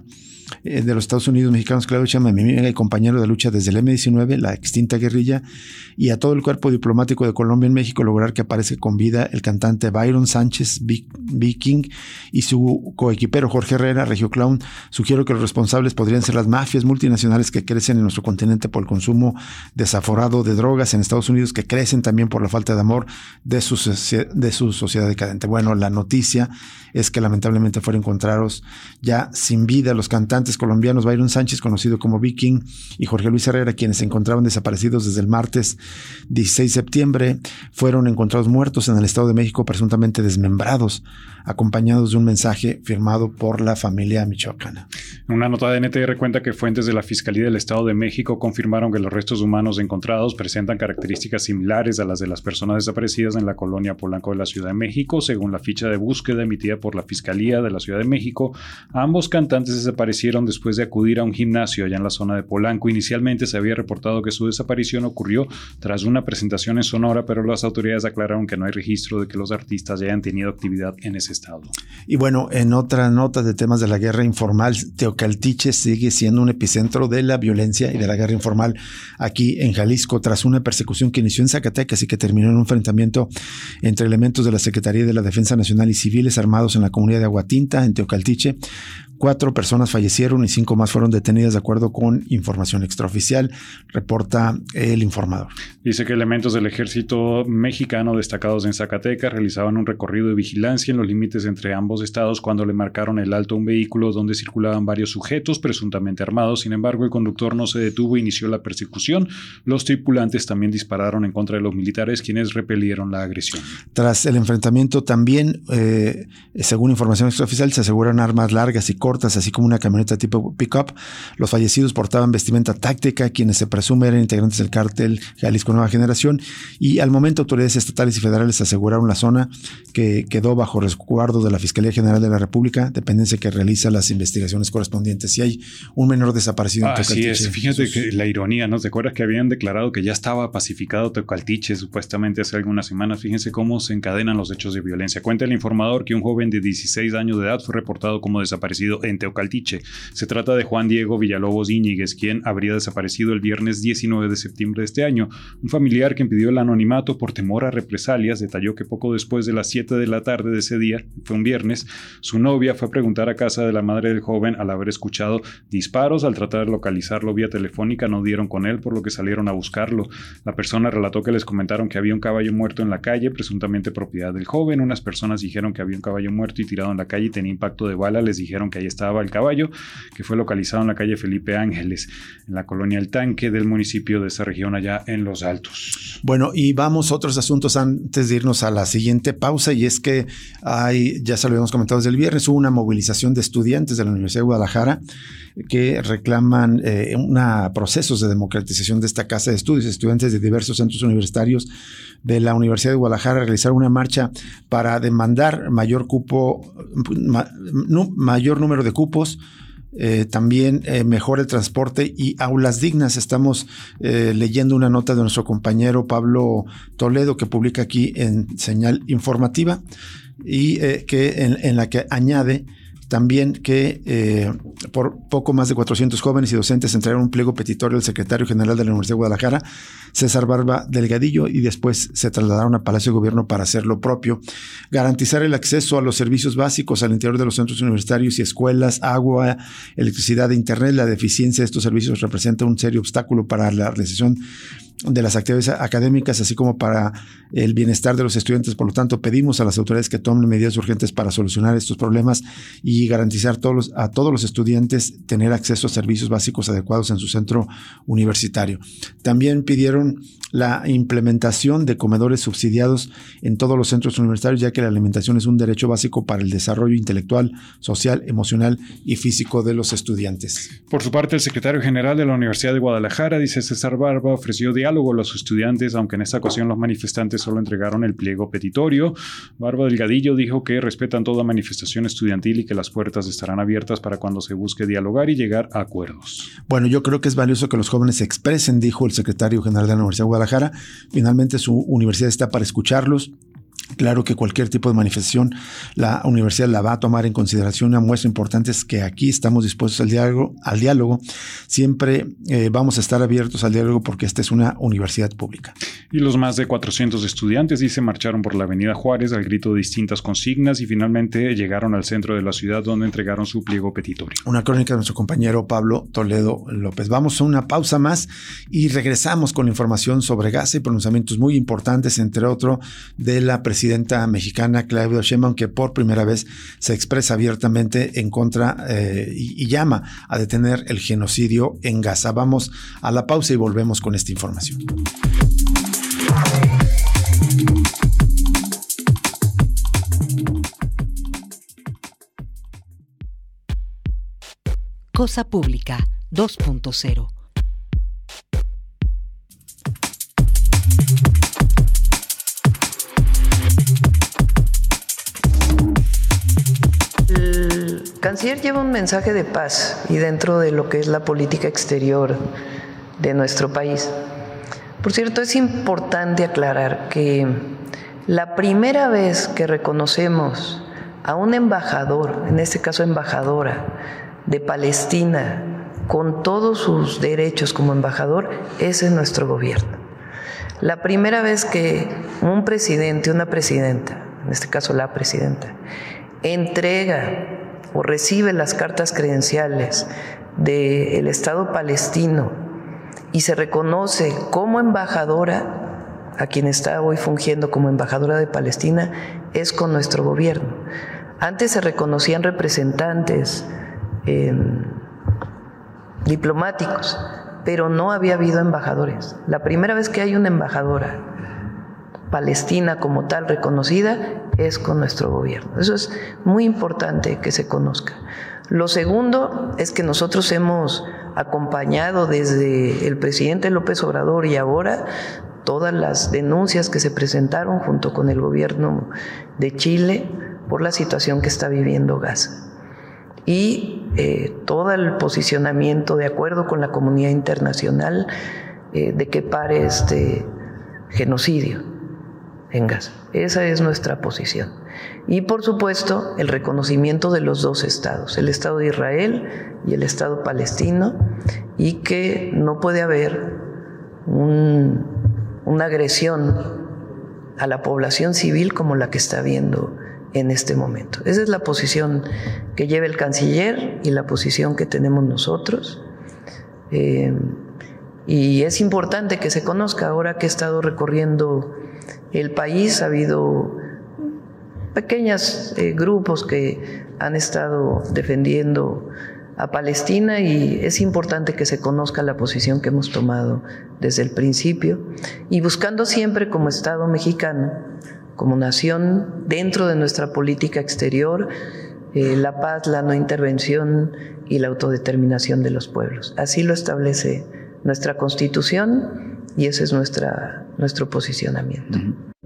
eh, de los Estados Unidos mexicanos, Claudio Sheinbaum, mi amiga y compañero de lucha desde el eme diecinueve, la extinta guerrilla, y a todo el cuerpo diplomático de Colombia en México, lograr que aparezca con vida el cantante Byron Sánchez Viking y su coequipero Jorge Herrera, Regio Clown. Sugiero que los responsables podrían ser las mafias multinacionales que crecen en nuestro continente por el consumo desaforado de drogas, en Estados Unidos que crecen también por la falta de amor de su, de su sociedad decadente. Bueno, la noticia es que lamentablemente fueron encontrados ya sin vida los cantantes colombianos Byron Sánchez, conocido como Viking, y Jorge Luis Herrera, quienes se encontraban desaparecidos desde el martes dieciséis de septiembre, fueron encontrados muertos en el Estado de México, presuntamente desmembrados, acompañados de un mensaje firmado por la familia michoacana. Una nota de N T R cuenta que fuentes de la Fiscalía del Estado de México confirmaron que los restos humanos encontrados presentan características similares a las de las personas desaparecidas en la colonia Polanco de la Ciudad de México. Según la ficha de búsqueda emitida por la Fiscalía de la Ciudad de México, ambos cantantes desaparecieron después de acudir a un gimnasio allá en la zona de Polanco. Inicialmente se había reportado que su desaparición ocurrió tras una presentación en Sonora, pero las autoridades aclararon que no hay registro de que los artistas hayan tenido actividad en ese estado. Y bueno, en otra nota de temas de la guerra informal, Teocaltiche sigue siendo un epicentro de la violencia y de la guerra informal aquí en Jalisco, tras una persecución que inició en Zacatecas y que terminó en un enfrentamiento entre elementos de la Secretaría de la Defensa Nacional y civiles armados en la comunidad de Aguatinta, en Teocaltiche. Cuatro personas fallecieron y cinco más fueron detenidas, de acuerdo con información extraoficial, reporta El Informador. Dice que elementos del ejército mexicano destacados en Zacatecas realizaban un recorrido de vigilancia en los límites entre ambos estados cuando le marcaron el alto a un vehículo donde circulaban varios sujetos presuntamente armados. Sin embargo, el conductor no se detuvo e inició la persecución. Los tripulantes también dispararon en contra de los militares, quienes repelieron la agresión. Tras el enfrentamiento también, eh, según información extraoficial, se aseguran armas largas y cortas, así como una camioneta tipo pick-up. Los fallecidos portaban vestimenta táctica, quienes se presumen eran integrantes del cártel Jalisco Nueva Generación, y al momento autoridades estatales y federales aseguraron la zona, que quedó bajo resguardo de la Fiscalía General de la República, dependencia que realiza las investigaciones correspondientes. Si hay un menor desaparecido en Teocaltiche. Así es, fíjate sus... que la ironía, ¿no? ¿Te acuerdas que habían declarado que ya estaba pacificado Teocaltiche supuestamente hace algunas semanas? Fíjense cómo se encadenan los hechos de violencia. Cuenta El Informador que un joven de dieciséis años de edad fue reportado como desaparecido en Teocaltiche. Se trata de Juan Diego Villalobos Íñiguez, quien habría desaparecido el viernes diecinueve de septiembre de este año. Un familiar, quien pidió el anonimato por temor a represalias, detalló que poco después de las siete de la tarde de ese día, fue un viernes, su novia fue a preguntar a casa de la madre del joven al haber escuchado disparos. Al tratar de localizarlo vía telefónica no dieron con él, por lo que salieron a buscarlo. La persona relató que les comentaron que había un caballo muerto en la calle, presuntamente propiedad del joven. Unas personas dijeron que había un caballo muerto y tirado en la calle y tenía impacto de bala. Les dijeron que ahí estaba el caballo, que fue localizado en la calle Felipe Ángeles, en la colonia El Tanque del municipio de esa región allá en Los Altos. Bueno, y vamos a otros asuntos antes de irnos a la siguiente pausa, y es que hay, ya se lo habíamos comentado desde el viernes, hubo una movilización de estudiantes de la Universidad de Guadalajara que reclaman eh, una, procesos de democratización de esta casa de estudios. Estudiantes de diversos centros universitarios de la Universidad de Guadalajara realizaron una marcha para demandar mayor cupo, ma, no, mayor número de cupos, Eh, también eh, mejor el transporte y aulas dignas. Estamos eh, leyendo una nota de nuestro compañero Pablo Toledo, que publica aquí en Señal Informativa, y eh, que en, en la que añade también que eh, por poco más de cuatrocientos jóvenes y docentes entregaron un pliego petitorio al secretario general de la Universidad de Guadalajara, César Barba Delgadillo, y después se trasladaron a Palacio de Gobierno para hacer lo propio. Garantizar el acceso a los servicios básicos al interior de los centros universitarios y escuelas, agua, electricidad e internet. La deficiencia de estos servicios representa un serio obstáculo para la realización de las actividades académicas, así como para el bienestar de los estudiantes. Por lo tanto, pedimos a las autoridades que tomen medidas urgentes para solucionar estos problemas y garantizar todos los, a todos los estudiantes tener acceso a servicios básicos adecuados en su centro universitario. También pidieron la implementación de comedores subsidiados en todos los centros universitarios, ya que la alimentación es un derecho básico para el desarrollo intelectual, social, emocional y físico de los estudiantes. Por su parte, el secretario general de la Universidad de Guadalajara, dice César Barba, ofreció diálogo a los estudiantes, aunque en esta ocasión los manifestantes solo entregaron el pliego petitorio. Barba Delgadillo dijo que respetan toda manifestación estudiantil y que las puertas estarán abiertas para cuando se busque dialogar y llegar a acuerdos. Bueno, yo creo que es valioso que los jóvenes se expresen, dijo el secretario general de la Universidad de Guadalajara. Finalmente su universidad está para escucharlos, Claro que cualquier tipo de manifestación la universidad la va a tomar en consideración. Una muestra importante es que aquí estamos dispuestos al diálogo. Al diálogo. Siempre eh, vamos a estar abiertos al diálogo porque esta es una universidad pública. Y los más de cuatrocientos estudiantes, dice, marcharon por la Avenida Juárez al grito de distintas consignas y finalmente llegaron al centro de la ciudad donde entregaron su pliego petitorio. Una crónica de nuestro compañero Pablo Toledo López. Vamos a una pausa más y regresamos con la información sobre Gaza y pronunciamientos muy importantes, entre otros de la presidenta mexicana Claudia Sheinbaum, que por primera vez se expresa abiertamente en contra eh, y, y llama a detener el genocidio en Gaza. Vamos a la pausa y volvemos con esta información. Cosa Pública dos punto cero. El canciller lleva un mensaje de paz y dentro de lo que es la política exterior de nuestro país. Por cierto, es importante aclarar que la primera vez que reconocemos a un embajador, en este caso embajadora, de Palestina, con todos sus derechos como embajador, es en nuestro gobierno. La primera vez que un presidente, una presidenta, en este caso la presidenta, entrega o recibe las cartas credenciales del Estado palestino y se reconoce como embajadora, a quien está hoy fungiendo como embajadora de Palestina, es con nuestro gobierno. Antes se reconocían representantes eh, diplomáticos, pero no había habido embajadores. La primera vez que hay una embajadora palestina como tal reconocida es con nuestro gobierno. Eso es muy importante que se conozca. Lo segundo es que nosotros hemos acompañado desde el presidente López Obrador y ahora todas las denuncias que se presentaron junto con el gobierno de Chile por la situación que está viviendo Gaza. Y eh, todo el posicionamiento de acuerdo con la comunidad internacional eh, de que pare este genocidio en Gaza. Esa es nuestra posición. Y por supuesto el reconocimiento de los dos estados, el Estado de Israel y el Estado palestino, y que no puede haber un, una agresión a la población civil como la que está habiendo en este momento. Esa es la posición que lleva el canciller y la posición que tenemos nosotros. Eh, y es importante que se conozca. Ahora que he estado recorriendo el país, ha habido pequeños eh, grupos que han estado defendiendo a Palestina y es importante que se conozca la posición que hemos tomado desde el principio y buscando siempre como Estado mexicano, como nación, dentro de nuestra política exterior, eh, la paz, la no intervención y la autodeterminación de los pueblos. Así lo establece nuestra Constitución y ese es nuestra, nuestro posicionamiento.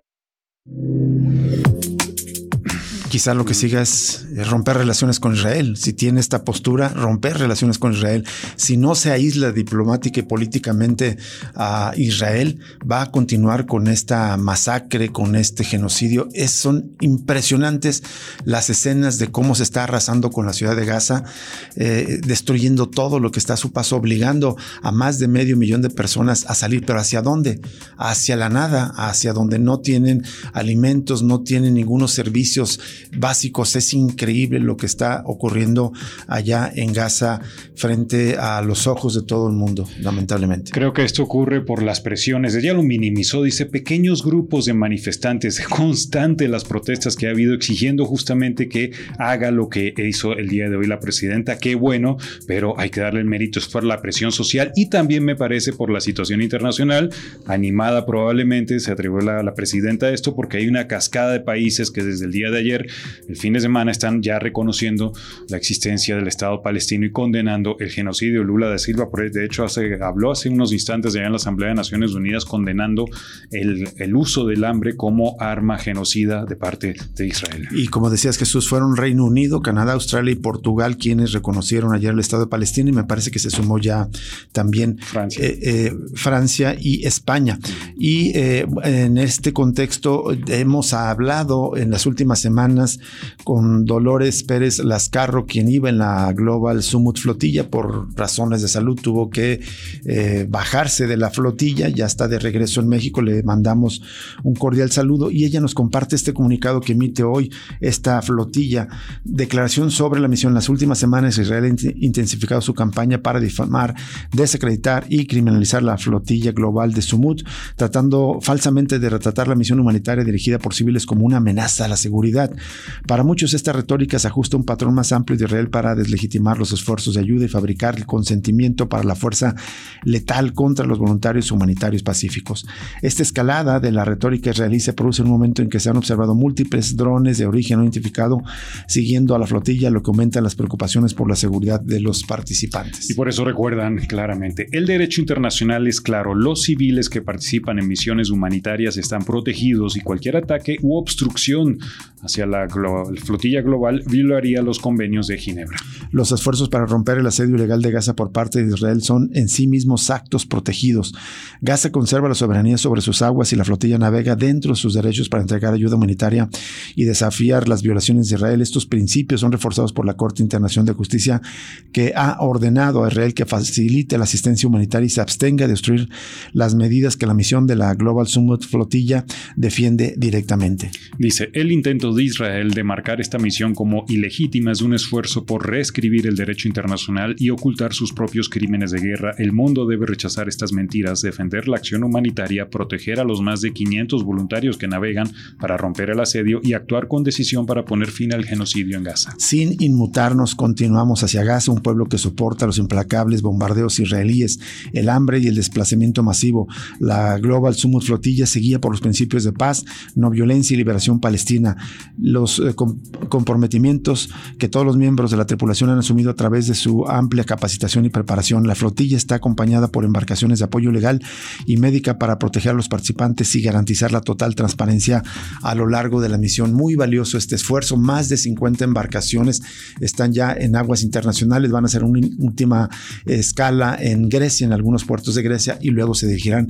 Quizá lo que siga es romper relaciones con Israel. Si tiene esta postura, romper relaciones con Israel. Si no se aísla diplomática y políticamente a Israel, va a continuar con esta masacre, con este genocidio. Es, son impresionantes las escenas de cómo se está arrasando con la ciudad de Gaza, eh, destruyendo todo lo que está a su paso, obligando a más de medio millón de personas a salir. ¿Pero hacia dónde? Hacia la nada, hacia donde no tienen alimentos, no tienen ningunos servicios básicos. Es increíble lo que está ocurriendo allá en Gaza frente a los ojos de todo el mundo, lamentablemente. Creo que esto ocurre por las presiones. Ella lo minimizó, dice, pequeños grupos de manifestantes, constante las protestas que ha habido exigiendo justamente que haga lo que hizo el día de hoy la presidenta. Qué bueno, pero hay que darle el mérito, es por la presión social y también me parece por la situación internacional, animada probablemente, se atribuyó la, la presidenta a esto porque hay una cascada de países que desde el día de ayer el fin de semana están ya reconociendo la existencia del Estado palestino y condenando el genocidio. Lula da Silva, de hecho, hace, habló hace unos instantes allá en la Asamblea de Naciones Unidas condenando el, el uso del hambre como arma genocida de parte de Israel. Y como decías, Jesús, fueron Reino Unido, Canadá, Australia y Portugal quienes reconocieron ayer el Estado de Palestina, y me parece que se sumó ya también Francia, eh, eh, Francia y España. Y eh, en este contexto hemos hablado en las últimas semanas con Dolores Pérez Lascarro, quien iba en la Global Summit Flotilla. Por razones de salud tuvo que eh, bajarse de la flotilla, ya está de regreso en México, le mandamos un cordial saludo y ella nos comparte este comunicado que emite hoy esta flotilla. Declaración sobre la misión. En las últimas semanas Israel ha intensificado su campaña para difamar, desacreditar y criminalizar la flotilla global de Sumut, tratando falsamente de retratar la misión humanitaria dirigida por civiles como una amenaza a la seguridad. Para muchos esta retórica se ajusta a un patrón más amplio de Israel para deslegitimar los esfuerzos de ayuda y fabricar el consentimiento para la fuerza letal contra los voluntarios humanitarios pacíficos. Esta escalada de la retórica israelí se produce en un momento en que se han observado múltiples drones de origen no identificado siguiendo a la flotilla, lo que aumenta las preocupaciones por la seguridad de los participantes. Y por eso recuerdan claramente, el derecho internacional es claro, los civiles que participan en misiones humanitarias están protegidos y cualquier ataque u obstrucción hacia la glo- flotilla global violaría los convenios de Ginebra. Los esfuerzos para romper el asedio ilegal de Gaza por parte de Israel son en sí mismos actos protegidos. Gaza conserva la soberanía sobre sus aguas y la flotilla navega dentro de sus derechos para entregar ayuda humanitaria y desafiar las violaciones de Israel. Estos principios son reforzados por la Corte Internacional de Justicia, que ha ordenado a Israel que facilite la asistencia humanitaria y se abstenga de obstruir las medidas que la misión de la Global Summit Flotilla defiende directamente. Dice, el intento de Israel de marcar esta misión como ilegítima es un esfuerzo por reescribir el derecho internacional y ocultar sus propios crímenes de guerra. El mundo debe rechazar estas mentiras, defender la acción humanitaria, proteger a los más de quinientos voluntarios que navegan para romper el asedio y actuar con decisión para poner fin al genocidio en Gaza. Sin inmutarnos, continuamos hacia Gaza, un pueblo que soporta los implacables bombardeos israelíes, el hambre y el desplazamiento masivo. La Global Summit Flotilla seguía por los principios de paz, no violencia y liberación palestina. Los eh, com- comprometimientos que todos los miembros de la tripulación han asumido a través de su amplia capacitación y preparación. La flotilla está acompañada por embarcaciones de apoyo legal y médica para proteger a los participantes y garantizar la total transparencia a lo largo de la misión. Muy valioso este esfuerzo. Más de cincuenta embarcaciones están ya en aguas internacionales, van a hacer una última escala en Grecia, en algunos puertos de Grecia, y luego se dirigirán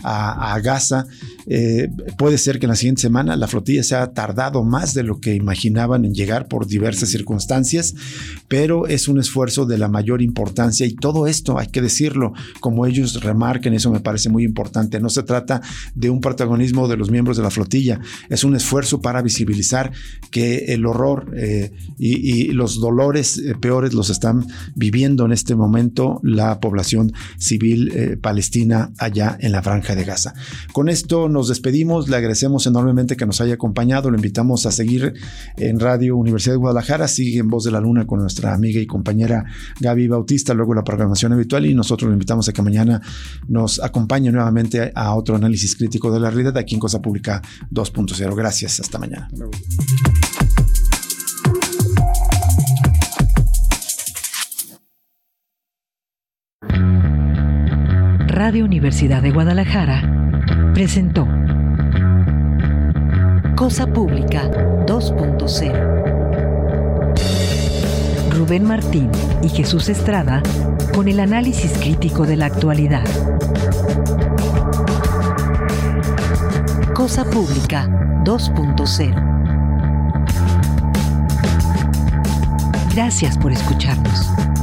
a, a Gaza. Eh, puede ser que en la siguiente semana la flotilla se ha tardado más de lo que imaginaban en llegar por diversas circunstancias, pero es un esfuerzo de la mayor importancia y todo esto hay que decirlo, como ellos remarquen, eso me parece muy importante. No se trata de un protagonismo de los miembros de la flotilla, es un esfuerzo para visibilizar que el horror eh, y, y los dolores eh, peores los están viviendo en este momento la población civil eh, palestina allá en la Franja de Gaza. Con esto nos despedimos, le agradecemos enormemente que nos haya acompañado, lo invitamos a seguir en Radio Universidad de Guadalajara, sigue en Voz de la Luna con nuestra amiga y compañera Gaby Bautista, luego la programación habitual, y nosotros lo invitamos a que mañana nos acompañe nuevamente a otro análisis crítico de la realidad aquí en Cosa Pública dos punto cero. Gracias, hasta mañana. Radio Universidad de Guadalajara presentó Cosa Pública dos punto cero. Rubén Martín y Jesús Estrada con el análisis crítico de la actualidad. Cosa Pública dos punto cero. Gracias por escucharnos.